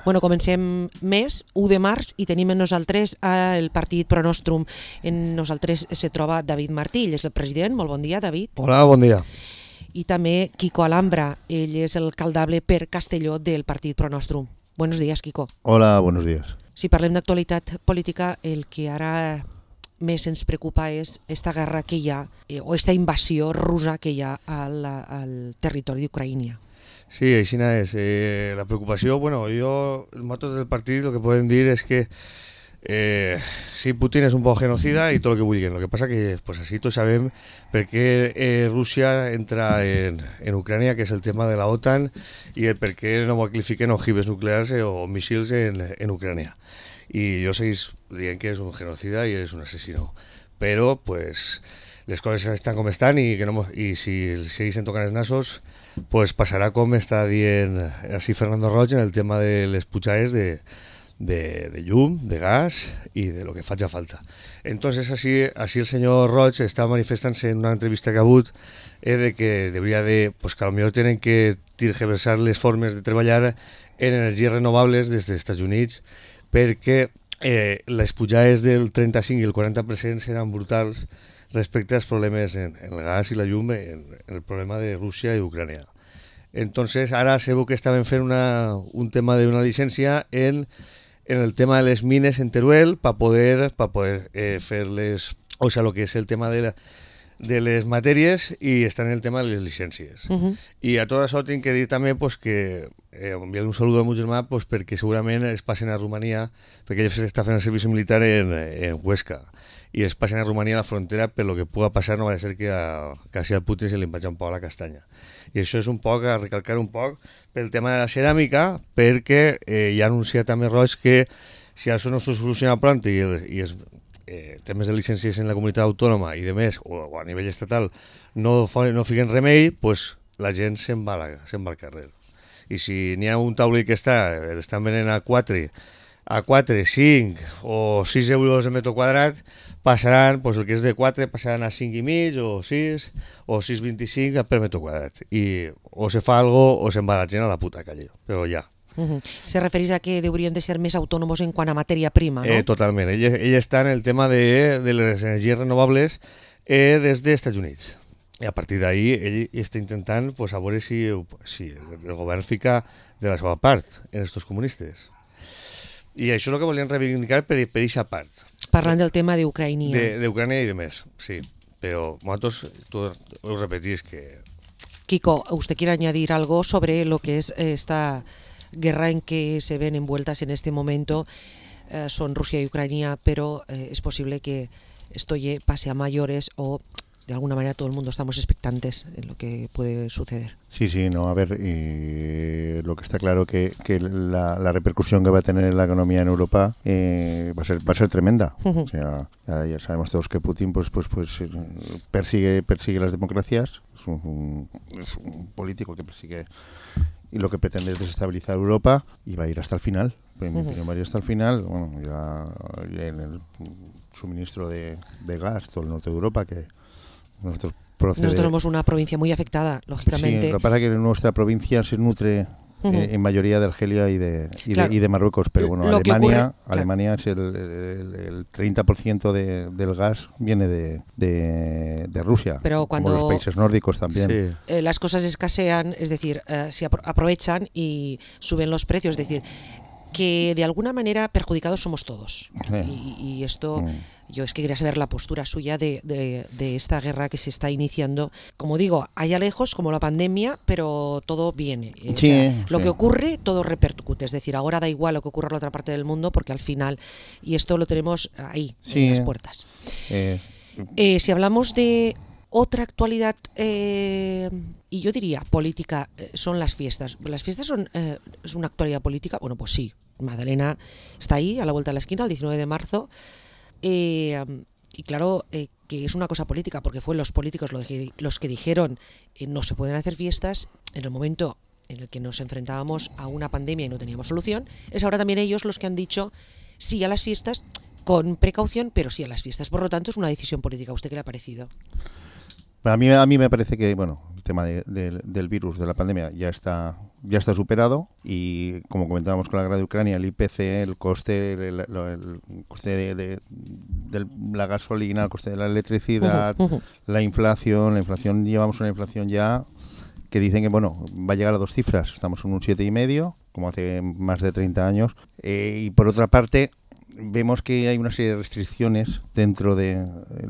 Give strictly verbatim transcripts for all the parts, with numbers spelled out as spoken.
Bueno, comencem mes, u de març, i tenim en nosaltres el partit Pro Nostrum. En nosaltres se troba David Martí, ell és el president. Molt bon dia, David. Hola, bon dia. I també Quico Alhambra, ell és el alcaldable per Castelló del partit Pro Nostrum. Buenos días, Quico. Hola, buenos días. Si parlem d'actualitat política, el que ara més ens preocupa és esta guerra que hi ha, eh, o esta invasió russa que hi ha al, al territori d'Ucraïna. Sí, així és. Eh, la preocupació, bueno, yo, nosotros del partido, lo que podem dir es que eh, sí, Putin es un poco genocida y todo lo que vulguin. Lo que pasa que, pues así todos sabem per què eh, Rusia entra en, en Ucrania, que és el tema de la OTAN, i el per què no clarifiquen ojivas nuclears o missils en, en Ucrania. Y yo seguís dient que es un genocida y es un asesino. Pero, pues, les coses estan com estan i, que no, i si segueixen tocant els nassos, pues passarà com està dient així Fernando Roig en el tema de les pujades de, de, de llum, de gas y de lo que faci falta. Entonces, así, así el señor Roig està manifestant-se en una entrevista que ha hagut eh, de que debería de, pues que a lo mejor tienen que tergiversar les formes de treballar en energies renovables des dels Estats Units, perquè eh, les pujades del trenta-cinc i el quaranta per cent seran brutals respecte als problemes en, en el gas i la llum, en, en el problema de Rússia i Ucrània. Entonces, ara se veu que estaven fent una, un tema d'una llicència en, en el tema de les mines en Teruel per poder, pa poder eh, fer les, o sea, lo que és el tema de la, de les matèries, i està en el tema de les llicències. Uh-huh. I a tot això tinc que dir també pues, que eh, enviar un saludo al meu germà pues, perquè segurament es passen a Romania, perquè ell està fent el servici militar en, en Huesca, i es passen a Romania a la frontera, per lo que puga passar no va ser que a, quasi al Putin se li empatxa un poc la castanya. I això és un poc, a recalcar un poc pel tema de la ceràmica, perquè eh, ja ha anunciat també Roig que si això no se soluciona pront i, el, i els eh, temes de llicències en la comunitat autònoma i de més, o, o a nivell estatal, no, fa, no fiquen remei, pues la gent se'n va, la, se'n va al carrer. I si n'hi ha un taulell que està, l'estan venent a quatre, a quatre, cinc o sis euros el metro quadrat, passaran, pues el que és de quatre passaran a cinc i mig o sis o sis coma vint-i-cinc per metro quadrat. I o se fa algo o se'n va la gent a la puta calle, però ja. Uh-huh. Se refereix a que hauríem de ser més autònoms en quant a matèria prima, no? Eh, totalment. Ell, ell està en el tema de, de les energies renovables eh, des dels Estats Units. I a partir d'ahí ell està intentant pues, a veure si, si el govern fica de la seva part en estos comunistes. I això és el que volien reivindicar per per aquesta part. Parlant del tema d'Ucraïna. De, d'Ucrània i de més, sí. Però nosaltres, tu ho repetís que... Quico, ¿usted quiere añadir algo sobre lo que es esta guerra en que se ven envueltas en este momento? Eh, son Rusia y Ucrania, pero eh, es posible que esto pase a mayores o... de alguna manera todo el mundo estamos expectantes en lo que puede suceder. Sí, sí, no, a ver, y lo que está claro que, que la, la repercusión que va a tener la economía en Europa eh, va a ser va a ser tremenda. Uh-huh. O sea, ya, ya sabemos todos que Putin pues pues pues persigue persigue las democracias, es un, es un político que persigue y lo que pretende es desestabilizar Europa y va a ir hasta el final. En mi opinión va a ir hasta el final. Bueno, ya, ya en el suministro de, de gas todo el norte de Europa que Nosotros, procede... Nosotros somos una provincia muy afectada, lógicamente. Sí, lo que pasa es que nuestra provincia se nutre uh-huh. eh, en mayoría de Argelia y de, y claro. de, y de Marruecos, pero bueno, lo Alemania, ocurre, Alemania claro. es el, el, el treinta por ciento de, del gas viene de, de, de Rusia, pero cuando como los países nórdicos también. Sí. Eh, las cosas escasean, es decir, eh, se apro- aprovechan y suben los precios, es decir, que de alguna manera perjudicados somos todos. Eh. Y, y esto... Mm. Yo es que quería saber la postura suya de, de, de esta guerra que se está iniciando. Como digo, allá lejos, como la pandemia, pero todo viene. O sí, sea, lo sí. que ocurre, todo repercute. Es decir, ahora da igual lo que ocurra en la otra parte del mundo, porque al final, y esto lo tenemos ahí, sí. en las puertas. Eh. Eh, si hablamos de otra actualidad, eh, y yo diría política, eh, son las fiestas. ¿Las fiestas son eh, es una actualidad política? Bueno, pues sí. Magdalena está ahí, a la vuelta de la esquina, el diecinueve de marzo. Eh, y claro eh, que es una cosa política, porque fueron los políticos los que, los que dijeron eh, no se pueden hacer fiestas en el momento en el que nos enfrentábamos a una pandemia y no teníamos solución. Es ahora también ellos los que han dicho sí a las fiestas con precaución, pero sí a las fiestas. Por lo tanto, es una decisión política. ¿A usted qué le ha parecido? A mí, a mí me parece que bueno, el tema de, de, del virus, de la pandemia, ya está ya está superado y, como comentábamos con la guerra de Ucrania, el I P C, el coste, el, el, el coste de, de, de la gasolina, el coste de la electricidad, uh-huh, uh-huh. la inflación, la inflación, llevamos una inflación ya que dicen que, bueno, va a llegar a dos cifras. Estamos en un siete y medio, como hace más de treinta años. Eh, y por otra parte, vemos que hay una serie de restricciones dentro de,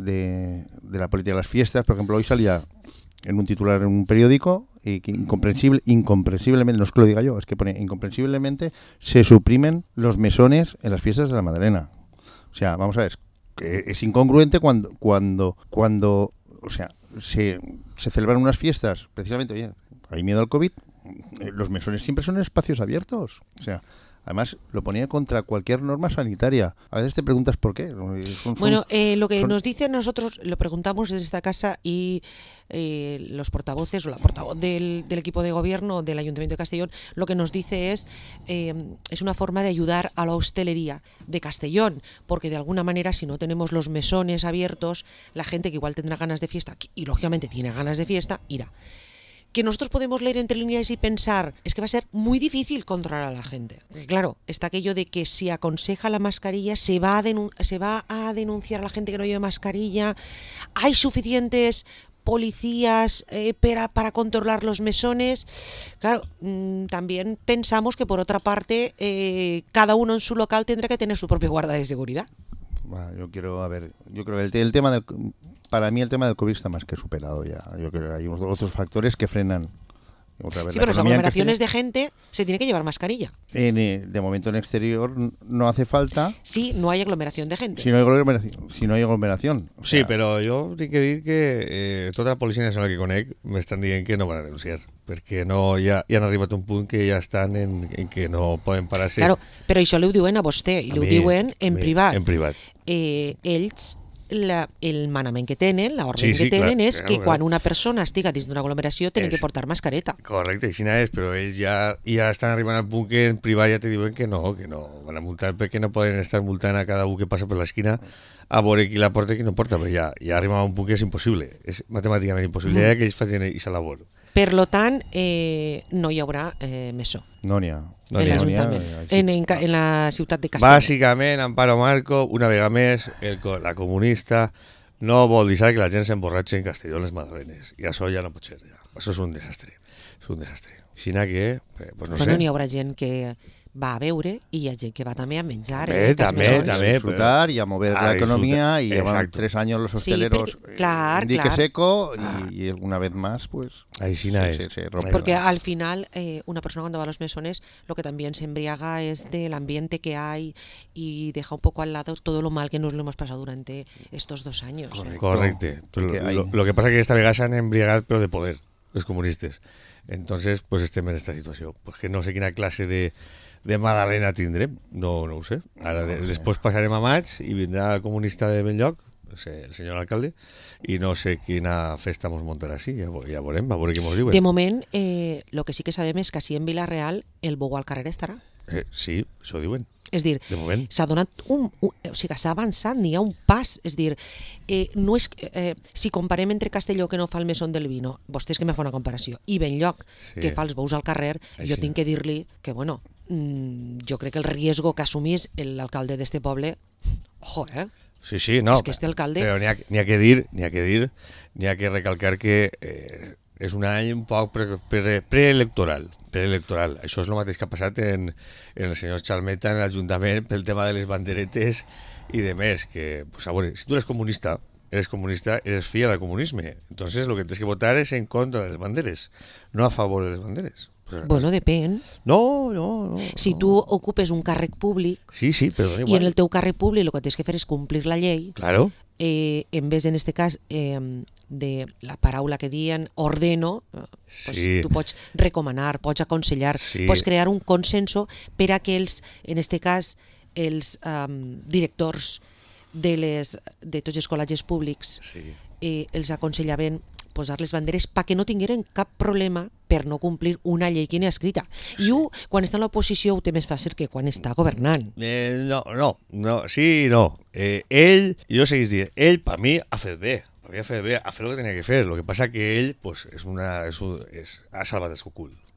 de, de la política de las fiestas. Por ejemplo, hoy salía en un titular en un periódico y que incomprensible, incomprensiblemente, no es que lo diga yo, es que pone incomprensiblemente se suprimen los mesones en las fiestas de la Madalena. O sea, vamos a ver, es, es incongruente cuando, cuando, cuando, o sea, se, se celebran unas fiestas, precisamente, oye, hay miedo al COVID, los mesones siempre son espacios abiertos, o sea, además lo ponía contra cualquier norma sanitaria. A veces te preguntas por qué. Son, son, bueno, eh, lo que son... nos dicen nosotros, lo preguntamos desde esta casa y eh, los portavoces o la portavoz del, del equipo de gobierno del Ayuntamiento de Castellón, lo que nos dice es, eh, es una forma de ayudar a la hostelería de Castellón, porque de alguna manera si no tenemos los mesones abiertos, la gente que igual tendrá ganas de fiesta y lógicamente tiene ganas de fiesta, irá. Que nosotros podemos leer entre líneas y pensar es que va a ser muy difícil controlar a la gente. Porque claro, está aquello de que si aconseja la mascarilla se va a, denun- se va a denunciar a la gente que no lleve mascarilla. Hay suficientes policías eh, para, para controlar los mesones. Claro, mmm, también pensamos que por otra parte eh, cada uno en su local tendrá que tener su propia guarda de seguridad. Bueno, yo quiero, a ver, yo creo que el, el tema del... Para mí el tema del COVID está más que superado ya. Yo creo que hay otros factores que frenan. Otra vez, sí, pero las aglomeraciones de gente se tiene que llevar mascarilla. En, de momento en exterior no hace falta. Sí, no hay aglomeración de gente. Si no hay aglomeración. Si no hay aglomeración o sea, sí, però jo tinc que dir que eh, tota la policia nacional que conec m'estan dient que no van a denunciar, perquè no, ja, ja han arribat a un punt que ja estan en, en que no poden parar-se. Claro, però això li ho diuen a vostè, i li ho diuen en mi, privat. En privat. Eh, ells... La, el manament que tenen, l'ordre sí, sí, que tenen clar, és clar, que clar. quan una persona estiga dins d'una aglomeració tenen és, que portar mascareta. Correcte, així és, però ells ja, ja estan arribant al punt que en privat ja te diuen que no, que no van a multar perquè no poden estar multant a cada un que passa per l'esquina a veure qui la porta i qui no porta, però ja, ja arriba a un punt que és impossible, és matemàticament impossible, mm. ja que ells facin aquesta labor. Per lo tant, eh, no hi haurà eh, mesó. No n'hi ha. No en l'Ajuntament, no en, en, en la ciutat de Castelló. Bàsicament, Amparo Marco, una vegada més, el, la comunista no vol deixar que la gent s'emborratxi en Castelló en les Madalenes. I això ja no pot ser. Ja. Això és un desastre. És un desastre. Així que, pues no bueno, sé. N'hi haurà gent que va a beure i hi ha gent que va també a menjar. També, eh, també, també. A disfrutar pero... y a mover a la economía y llevan exacto. tres años los hosteleros sí, clar, en dique clar. seco ah. y, y alguna vez más pues ahí sí, se, se, se rompe. Porque al final eh, una persona cuando va a los mesones lo que también se embriaga es del ambiente que hay y deja un poco al lado todo lo mal que nos lo hemos pasado durante estos dos años. Correcte. Correcte. Lo, hay... lo, lo que pasa es que esta vegada s'han embriagat però de poder, els comunistes. Entonces, pues estem en esta situació. Pues que no sé quina clase de de Madalena tindrem, no, no ho sé. Ara de, després passarem a maig i vindrà el comunista de Benlloc, el senyor alcalde, i no sé quina festa mos muntarà així, ja, ja veurem, a veure què mos diuen. De moment, eh, lo que sí que sabem és que així en Vila-real el Bogo al carrer estarà. Eh, sí, això diuen. És dir, s'ha donat un, un... O sigui, s'ha avançat, n'hi ha un pas. És dir, eh, no és, eh, si comparem entre Castelló, que no fa el mesón del vino, vostès que me fa una comparació, i Benlloc, sí. que fa els bous al carrer, Així. Jo tinc que dir-li que, bueno, mmm, jo crec que el riesgo que assumís l'alcalde d'este poble, ojo, eh? Sí, sí, no. És que este alcalde... Però n'hi ha, n'hi ha que dir, n'hi ha que dir, n'hi ha que recalcar que eh, és un any un poc pre, pre, preelectoral. preelectoral. Això és el mateix que ha passat en, en el senyor Chalmeta en l'Ajuntament pel tema de les banderetes i de més, que, pues, a veure, si tu eres comunista, eres comunista, eres fiel al comunisme. Entonces, lo que tienes que votar es en contra de las banderes, no a favor de las banderes. Pues, bueno, depèn. No, no, no. Si no. tu ocupes un càrrec públic sí, sí, però i en el teu càrrec públic el que tens que fer és complir la llei, claro. eh, en vez, en este cas, eh, de la paraula que diuen ordeno, sí. pues, tu pots recomanar, pots aconsellar, sí. pots crear un consenso per a que els, en este cas, els um, directors de, les, de tots els col·legis públics sí. eh, els aconsellaven posar les banderes perquè no tingueren cap problema per no complir una llei que n'hi ha escrita. I ho, quan està en l'oposició, ho té més fàcil que quan està governant. Eh, no, no, no, sí i no. Eh, ell, jo seguís dient, ell, per mi, ha fet bé. Per mi ha fet bé, ha fet el que tenia que fer. El que passa que ell, pues, és una, és un, és, ha salvat el seu cul.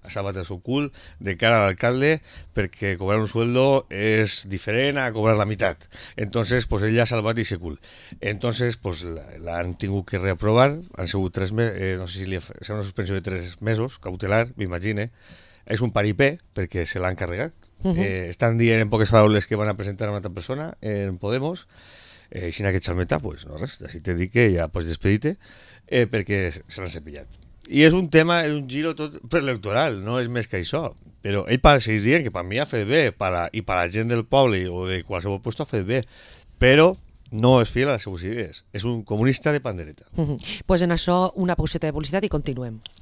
ha salvat el seu cul de cara a l'alcalde perquè cobrar un sueldo és diferent a cobrar la meitat. Entonces, pues ell ha salvat ese cul. Entonces, pues l'han tingut que reaprovar, han sigut tres mesos, eh, no sé si li ha fet una suspensió de tres mesos, cautelar, m'imagine. És un paripé perquè se l'han carregat. Uh-huh. eh, estan dient en poques paraules que van a presentar a una altra persona en Podemos, eh, i si en aquest xalmeta, pues no res, així te dic que ja pots despedir-te, eh, perquè se l'han cepillat. I és un tema, és un giro tot preelectoral, no és més que això. Però ell segueix dient que per mi ha fet bé, para, i per la gent del poble o de qualsevol lloc ha fet bé, però no és fiel a les seves idees. És un comunista de pandereta. Doncs pues en això una pauseta de publicitat i continuem.